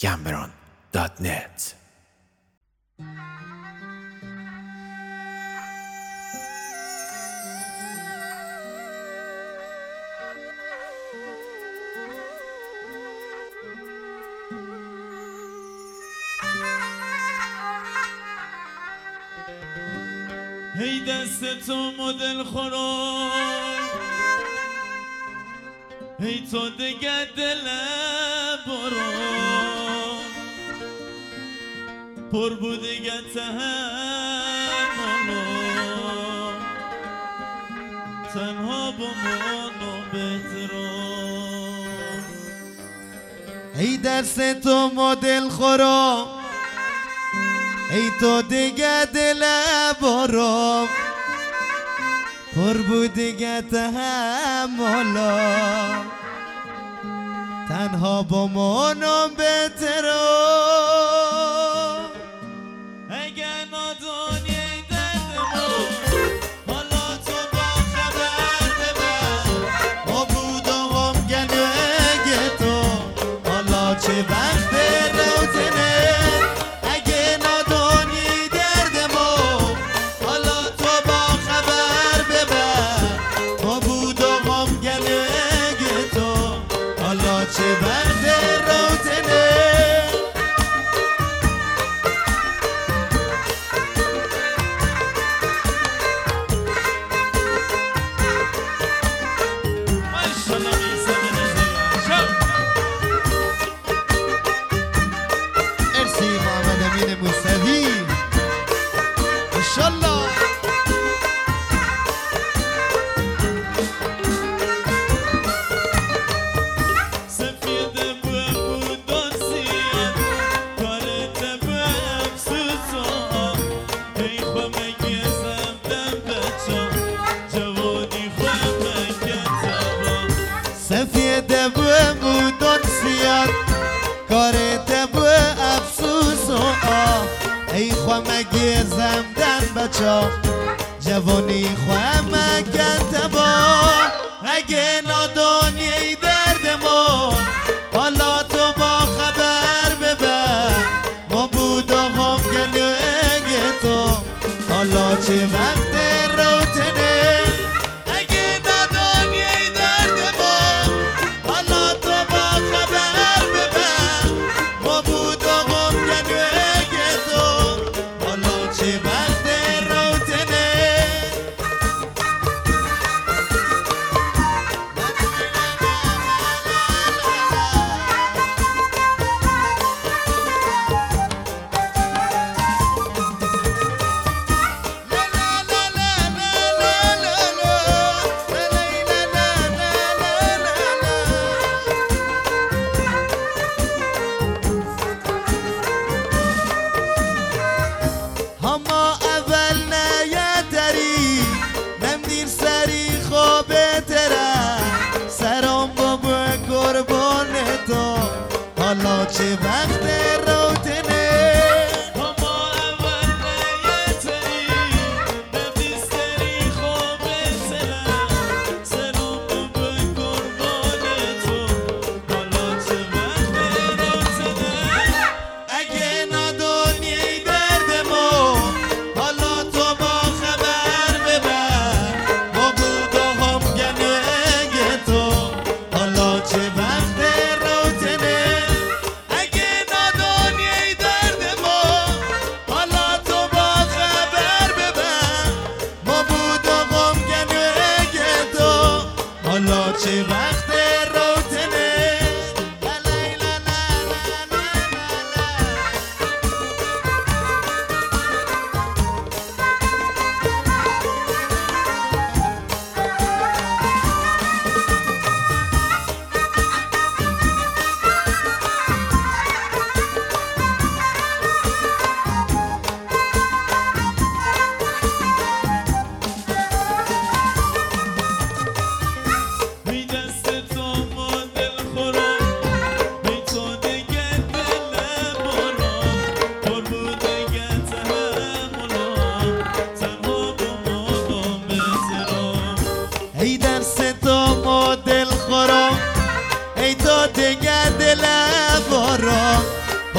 gambron.net. هی دست تو مدل خورم هی تو دیگه دل برو پر بود دیگه تحملو تنها بمانو بهترو هی دست تو مدل خورم ای تو دیگه دل برام پر بود دیگه تحملا تنها با منم بهترو اگه نادونی دردمو حالا تو با خبر ببر ما بودم گنگه تو حالا چه وقت روزنه اگه نادونی دردمو حالا تو با خبر ببر ما بودم گنگه تو حالا چه وقت روزنه موسوی انشالله سفید بودن سیاه کارت افسوسا ای خمگی زمدن بچه جوانی خمگی تبا سفید بودن سیاه کارت افسوس و آه ای خمگی زمدن بچه جوانی خمگی تبا اگه نادانی دردمو حالا تو با خبر ببر ما بودم گنگه تو حالا چه وقت روتنه اگه نادانی دردمو حالا تو با خبر ببر ما بودم گنگه تو حالا چه وقت روتنه هما اول نیتری نمدیر سری خوابه تره سرم بابا قربان تو حالا چه وقت روتنه هما اول نیتری نمیستری خواب سرم سرم به قربان تو حالا چه وقت روتنه اگه نادونی دردمو حالا تو با خبر ببر ما بودم گنگه تو حالا چه وقت روتنه اگه نادونی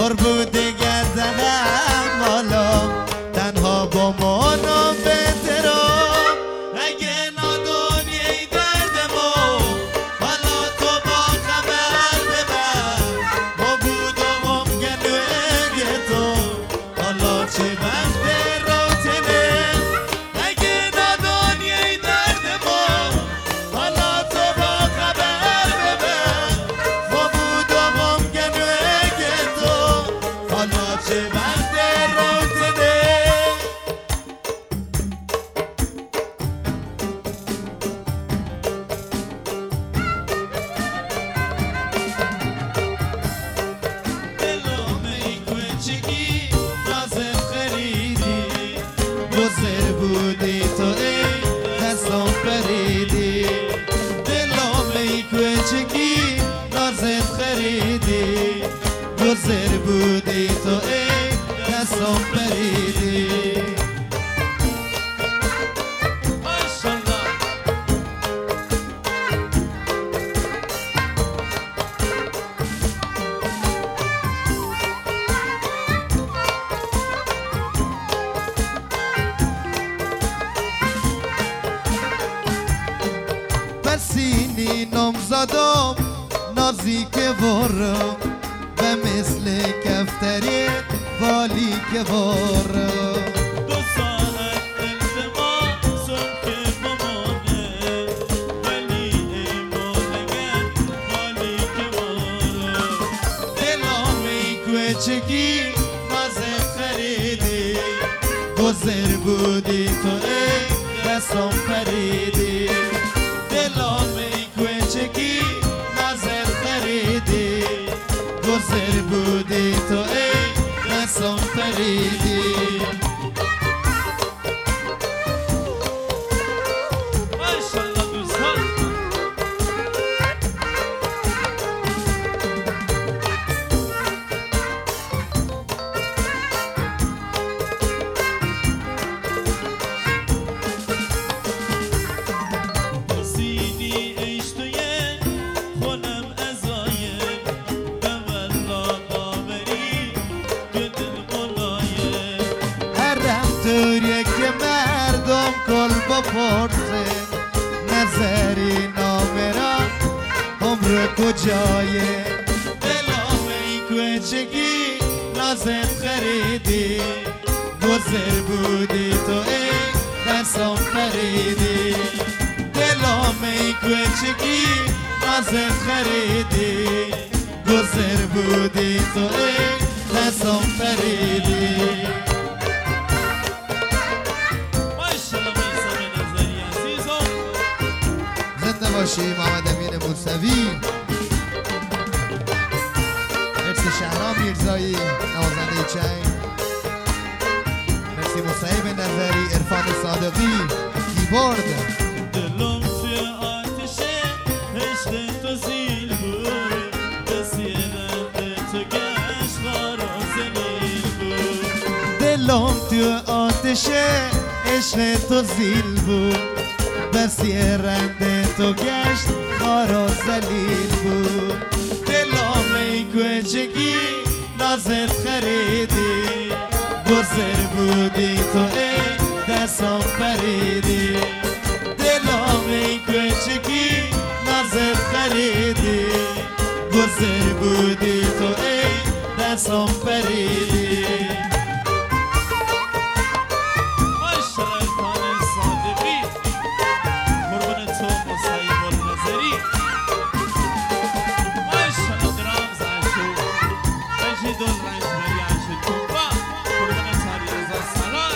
پر بوده گردم حالا تنها با مانم بهترم اگه نادونی دردمو حالا تو با خبر ببر ما بودم گلوه تو حالا چه وقت روتنه اگه نادونی دردمو حالا تو با خبر ببر ما بودم گلوه تو حالا چه وقت روتنه گذر بودی تو ای دستم پریدی دلم ای کوچگی نازت خریدی گذر بودی تو ای دستم پریدی سینی نام زدم نازی که وارم به مثل کفتری بالی که وارم 2 ساعت التماسم که بمانه ولی ای مولگن بالی که وارم دلم ای کوچگی نازت خریدی گذر بودی تو ای دستم پریدی دلم ای کوچگی نازت خریدی گذر بودی تو ای دستم پریدی ماشاءالله دوستان سینی ایش توی خونم ازایم به والله باوری که دل ملایم هرم طوریه که مردم کل بپرسه نظری نامران عمر کجایه دلم ای کوچگی نازت خریدی گذر بودی تو ای دستم پریدی دلم ای کوچگی نازت خریدی گذر بودی تو ای دستم پریدی ماشاءالله میثم نظری عزیزم زنده باشی محمد امین موسوی مرسی شهرام میرزایی نوازنده چنگ مرسی مصعب نظری عرفان صادقی کیبورد دلم توی آتش عشق تو زیل بود کسی رنده تو گشت خارا زلیل بود دلم تو آتش عشق تو زیل بود بسی رنده تو گشت خارا زلیل بود دلم ای کوچگی نازت خریدی گذر بودی تو ای دستم پریدی دلم ای کوچگی نازت خریدی گذر بودی تو ای دستم پریدی ماشاءالله عرفان صادقی قربون تو مصعب النظری ماشاءالله درام زاشو مجید الرنج بریاش توبا قربون تاری رضا سالار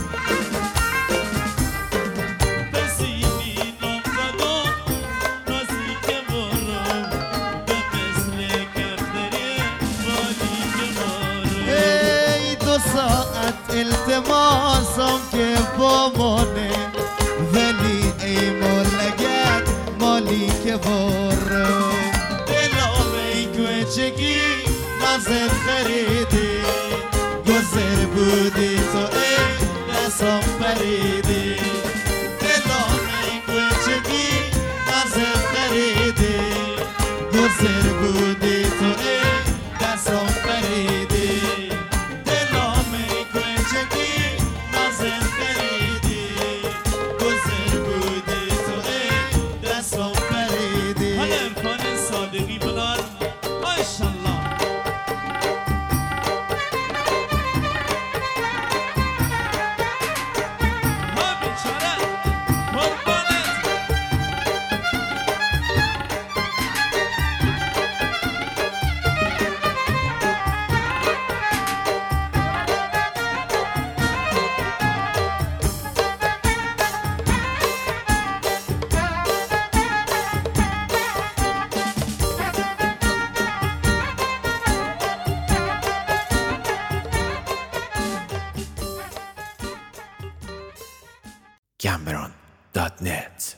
تسیمی نام زدم نازی که وارم به مثل کفتری بالی که وارم ای 2 ساعت التماسم که بمانه ولی ای مولگت مالی که وارم دلم ای کوچگی نازت خریدی گذر بودی تو ای دستم پریدی دلم ای کوچگی نازت خریدی گذر بودی تو ای دستم پریدی Cameron.net